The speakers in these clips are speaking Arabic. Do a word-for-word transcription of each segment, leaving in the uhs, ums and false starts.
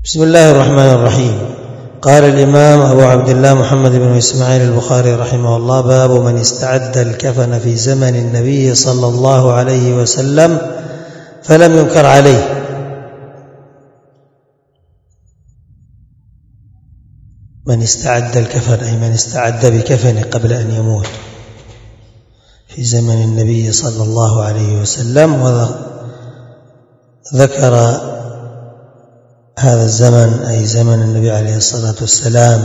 بسم الله الرحمن الرحيم. قال الإمام أبو عبد الله محمد بن إسماعيل البخاري رحمه الله: باب من استعد الكفن في زمن النبي صلى الله عليه وسلم فلم ينكر عليه. من استعد الكفن أي من استعد بكفنه قبل أن يموت في زمن النبي صلى الله عليه وسلم، وذكر هذا الزمن أي زمن النبي عليه الصلاة والسلام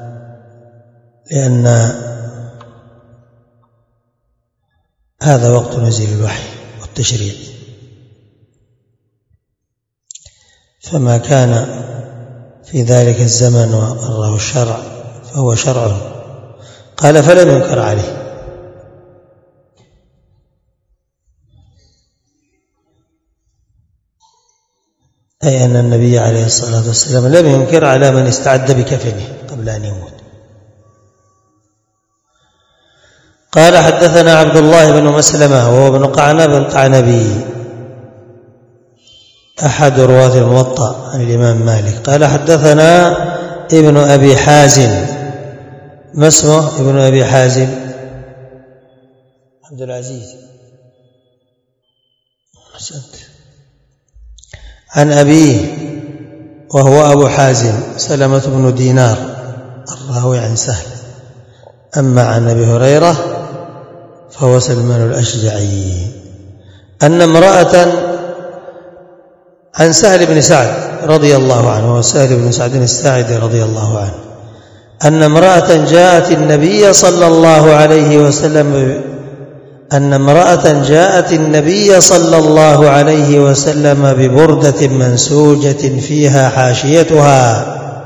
لأن هذا وقت نزول الوحي والتشريع، فما كان في ذلك الزمن وأمره الشرع فهو شرع. قال: فلم ينكر عليه، أي أن النبي عليه الصلاة والسلام لم ينكر على من استعد بكفنه قبل أن يموت. قال: حدثنا عبد الله بن مسلمة وهو ابن قعنب القعنبي أحد رواة الموطأ عن الإمام مالك. قال: حدثنا ابن أبي حازم. ما اسمه ابن أبي حازم؟ عبد العزيز. أحسنت. عن أبيه وهو أبو حازم سلمة بن دينار الراوي عن سهل. أما عن أبي هريرة فهو سلمان الأشجعي أن امرأة عن سهل بن سعد رضي الله عنه، وسهل بن سعد الساعدي رضي الله عنه، أن امرأة جاءت النبي صلى الله عليه وسلم أن امرأة جاءت النبي صلى الله عليه وسلم ببردة منسوجة فيها حاشيتها.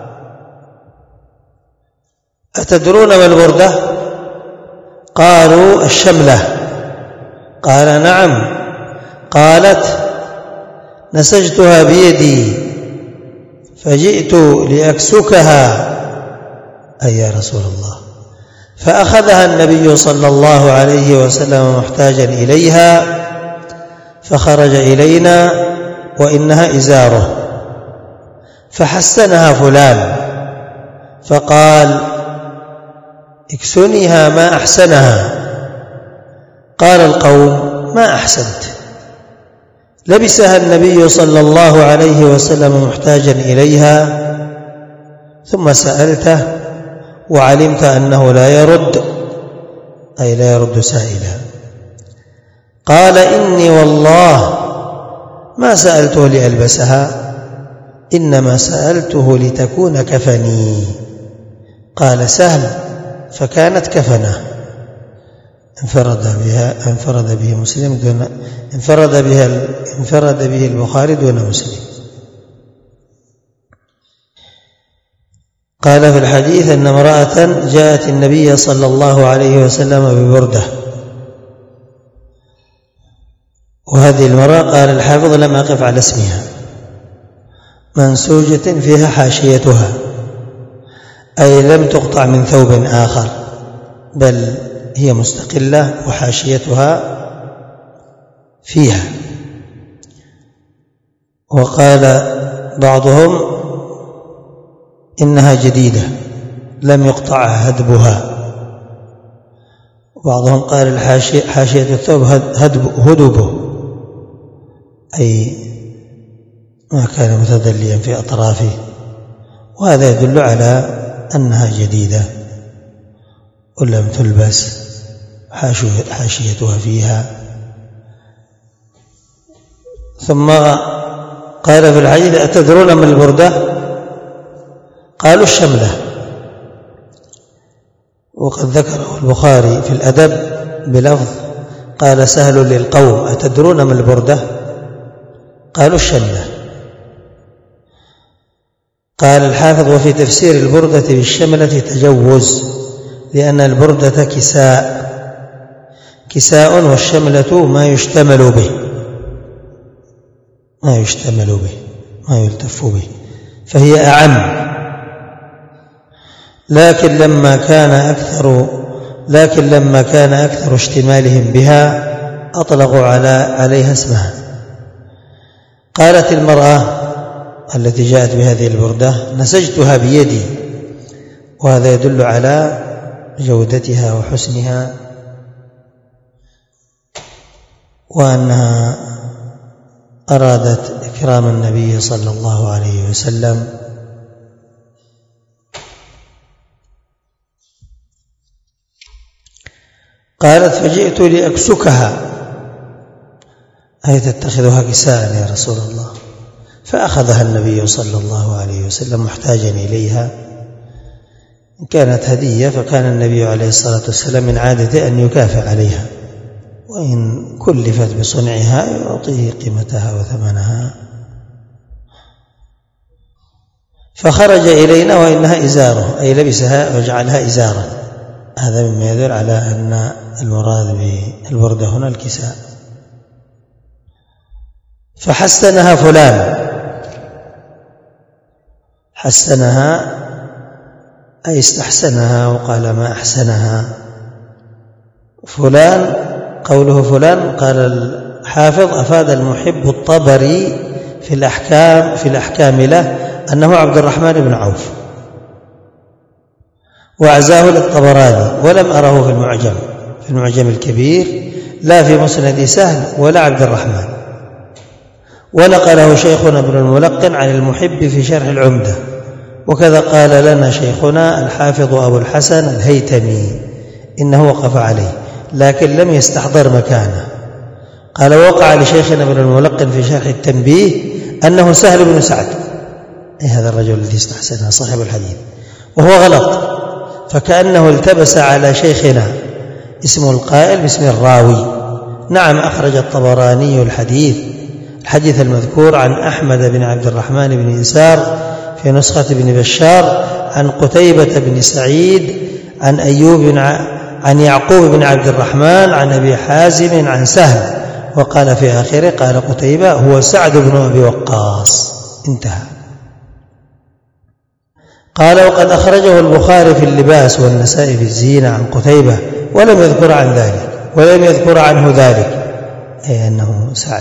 أتدرون ما البردة؟ قالوا: الشملة. قال: نعم. قالت: نسجتها بيدي فجئت لأكسكها، أي يا رسول الله، فأخذها النبي صلى الله عليه وسلم محتاجا إليها فخرج إلينا وإنها إزاره، فحسنها فلان فقال: اكسنيها ما أحسنها. قال القوم: ما أحسنت. لبسها النبي صلى الله عليه وسلم محتاجا إليها، ثم سألته وعلمت أنه لا يرد، أي لا يرد سائلا. قال: إني والله ما سألته لألبسها، إنما سألته لتكون كفني. قال سهل: فكانت كفنه. انفرد بها انفرد به مسلم دون انفرد بها انفرد به البخاري دون مسلم. قال في الحديث أن امرأة جاءت النبي صلى الله عليه وسلم ببردة، وهذه المرأة قال الحافظ لم أقف على اسمها، منسوجة فيها حاشيتها، أي لم تقطع من ثوب آخر بل هي مستقلة وحاشيتها فيها. وقال بعضهم إنها جديدة لم يقطع هدبها، وبعضهم قال الحاشية حاشية الثوب هدبه، أي ما كان متدليا في أطرافه، وهذا يدل على أنها جديدة ولم تلبس، حاشيتها فيها. ثم قال في الحديث: أتدرون ما البردة؟ قالوا: الشملة. وقد ذكره البخاري في الأدب بلفظ: قال سهل للقوم: أتدرون ما البردة؟ قالوا: الشملة. قال الحافظ: وفي تفسير البردة بالشملة تجوز، لأن البردة كساء كساء والشملة ما يشتمل به ما يشتمل به ما يلتف به، فهي أعم. لكن لما كان أكثر لكن لما كان أكثر اشتمالهم بها أطلقوا على عليها اسمها. قالت المرأة: التي جاءت بهذه البردة نسجتها بيدي، وهذا يدل على جودتها وحسنها، وأنها أرادت إكرام النبي صلى الله عليه وسلم. قالت فجئت لأكسكها، أي تتخذها كساء يا رسول الله، فأخذها النبي صلى الله عليه وسلم محتاجا إليها. إن كانت هدية فكان النبي عليه الصلاة والسلام من عادته أن يكافئ عليها، وإن كلفت بصنعها يعطيه قيمتها وثمنها. فخرج إلينا وإنها إزاره، أي لبسها وجعلها إزارا. هذا مما يدل على أن المراد بالبردة هنا الكساء. فحسنها فلان، حسنها أي استحسنها، وقال ما أحسنها. فلان، قوله فلان قال الحافظ أفاد المحب الطبري في الأحكام في الأحكام له أنه عبد الرحمن بن عوف، وأعزاه للطبراني، ولم أره في المعجم في المعجم الكبير، لا في مسند سهل ولا عبد الرحمن. ونقله شيخنا ابن الملقن عن المحب في شرح العمدة، وكذا قال لنا شيخنا الحافظ أبو الحسن الهيتمي إنه وقف عليه لكن لم يستحضر مكانه. قال وقع لشيخنا ابن الملقن في شرح التنبيه أنه سهل بن سعد، أي هذا الرجل الذي استحسنها صاحب الحديث، وهو غلط، فكأنه التبس على شيخنا اسم القائل باسم الراوي. نعم أخرج الطبراني الحديث الحديث المذكور عن أحمد بن عبد الرحمن بن يسار في نسخة ابن بشار عن قتيبة بن سعيد عن أيوب بن عن يعقوب بن عبد الرحمن عن أبي حازم عن سهل، وقال في آخره قال قتيبة هو سعد بن أبي وقاص. انتهى. قال وقد أخرجه البخاري في اللباس والنسائي في الزينة عن قتيبة ولم يذكر عن ذلك ولم يذكر عنه ذلك، أي أنه سعد.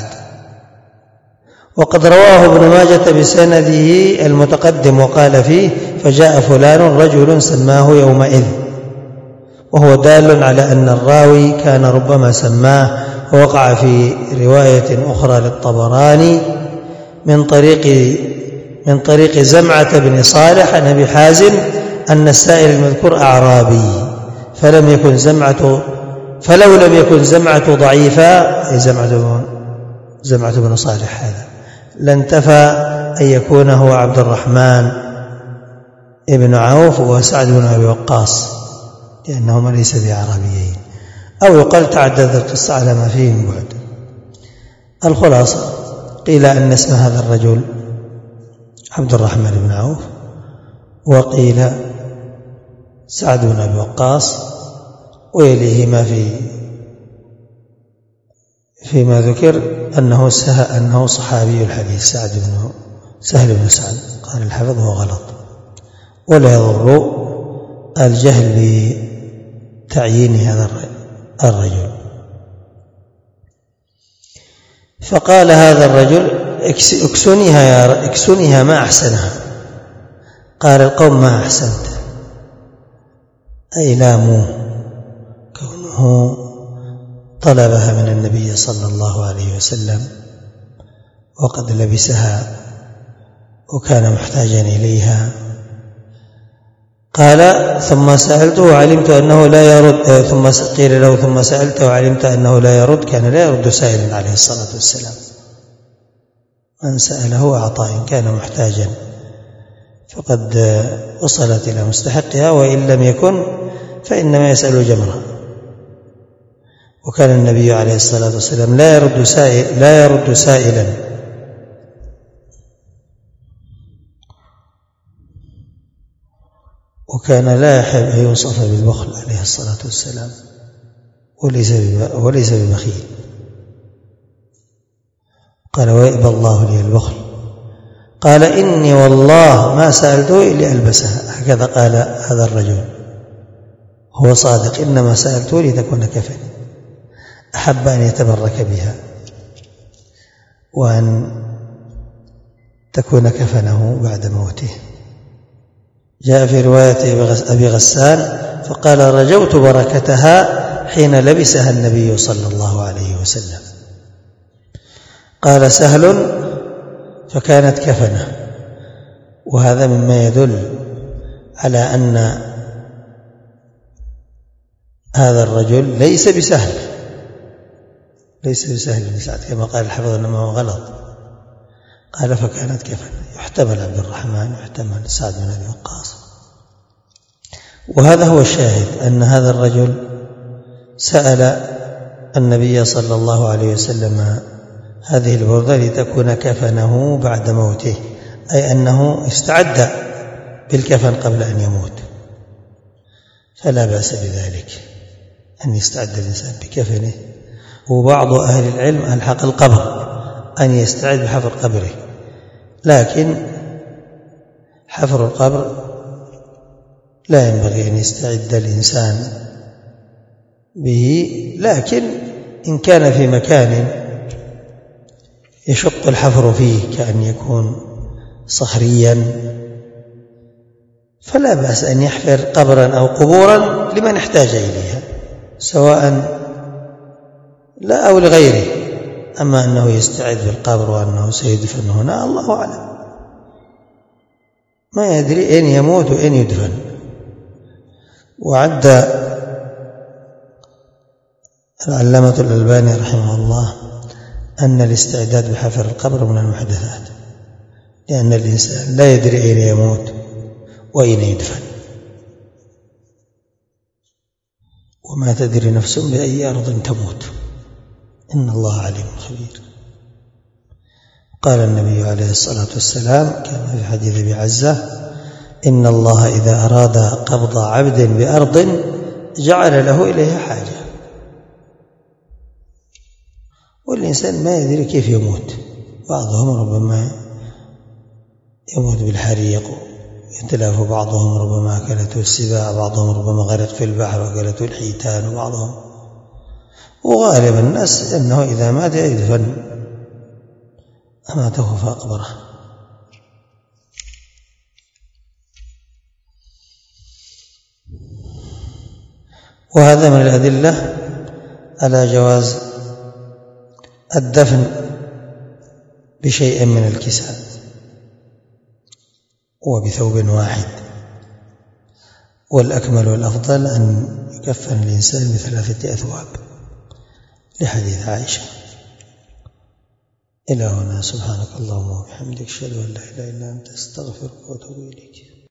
وقد رواه ابن ماجة بسنده المتقدم وقال فيه فجاء فلان رجل سماه يومئذ، وهو دال على أن الراوي كان ربما سماه. ووقع في رواية أخرى للطبراني من طريق من طريق زمعة بن صالح عن أبي حازم أن السائل المذكور أعرابي، فلم يكن زمعة فلو لم يكن زمعة ضعيفا، أي زمعة زمعة بن صالح هذا، لانتفى أن يكون هو عبد الرحمن ابن عوف وسعد بن أبي وقاص، لأنهما ليس بعربيين، أو يقال تعدد القصة على ما فيه من بعد. الخلاصة قيل أن اسم هذا الرجل عبد الرحمن بن عوف، وقيل سعد بن أبي وقاص، ويليه ما في فيما ذكر أنه أنه صحابي الحديث سعد بن سهل بن سعد. قال الحافظ هو غلط، ولا يضر الجهل بتعيين هذا الرجل. فقال هذا الرجل اكسنيها يا اكسنيها ما أحسنها. قال القوم ما أحسنت، أي لاموه كونه طلبها من النبي صلى الله عليه وسلم وقد لبسها وكان محتاجا إليها. قال ثم سألته وعلمت أنه لا يرد، ثم قيل له ثم سألته وعلمت أنه لا يرد، كان لا يرد سائل عليه الصلاة والسلام، من سأله أعطى إن كان محتاجا فقد وصلت إلى مستحقها، وإن لم يكن فإنما يسأل جمرا. وكان النبي عليه الصلاة والسلام لا يرد سائل لا يرد سائلا وكان لا يحب أن يوصف بالبخل عليه الصلاة والسلام، وليس وليس ببخيل. قال ويأبى الله لي البخل. قال إني والله ما سألته إلا ألبسها، هكذا قال هذا الرجل، هو صادق، إنما سألته لتكون كفن، أحب أن يتبرك بها وأن تكون كفنه بعد موته. جاء في رواية أبي غسان فقال رجوت بركتها حين لبسها النبي صلى الله عليه وسلم. قال سهل فكانت كفنه، وهذا مما يدل على أن هذا الرجل ليس بسهل ليس بسهل بن سعد كما قال الحافظ إنما هو غلط. قال فكانت كفن، يحتمل عبد الرحمن، يحتمل سعد بن أبي وقاص. وهذا هو الشاهد، أن هذا الرجل سأل النبي صلى الله عليه وسلم هذه البردة لتكون كفنه بعد موته، أي أنه استعد بالكفن قبل أن يموت، فلا بأس بذلك أن يستعد الإنسان بكفنه. وبعض أهل العلم ألحق القبر أن يستعد بحفر قبره، لكن حفر القبر لا ينبغي أن يستعد الإنسان به، لكن إن كان في مكان يشق الحفر فيه كأن يكون صخريا فلا بأس أن يحفر قبرا أو قبورا لمن احتاج إليها، سواء لا أو لغيره. أما أنه يستعد بالقبر وأنه سيدفن هنا الله أعلم، ما يدري أين يموت وأين يدفن. وعد العلامة الألباني رحمه الله أن الاستعداد بحفر القبر من المحدثات، لأن الإنسان لا يدري أين يموت وأين يدفن، وما تدري نفس بأي أرض تموت، إن الله عليم خبير. قال النبي عليه الصلاة والسلام كما في حديث أبي عزة إن الله إذا أراد قبض عبد بأرض جعل له إليها حاجة. والإنسان ما يدري كيف يموت، بعضهم ربما يموت بالحريق يتلاف، بعضهم ربما أكلته السباع، بعضهم ربما غرق في البحر وأكلته الحيتان، وبعضهم وغالب الناس أنه إذا مات يدفن، أماته فأقبره. وهذا من الأدلة على جواز الدفن بشيء من الكساء وبثوب واحد، والأكمل والأفضل أن يكفن الإنسان بثلاثة أثواب لحديث عائشة. إلى هنا، سبحانك اللهم وبحمدك، أشهد أن لا إله إلا أنت، أستغفرك وأتوب إليك.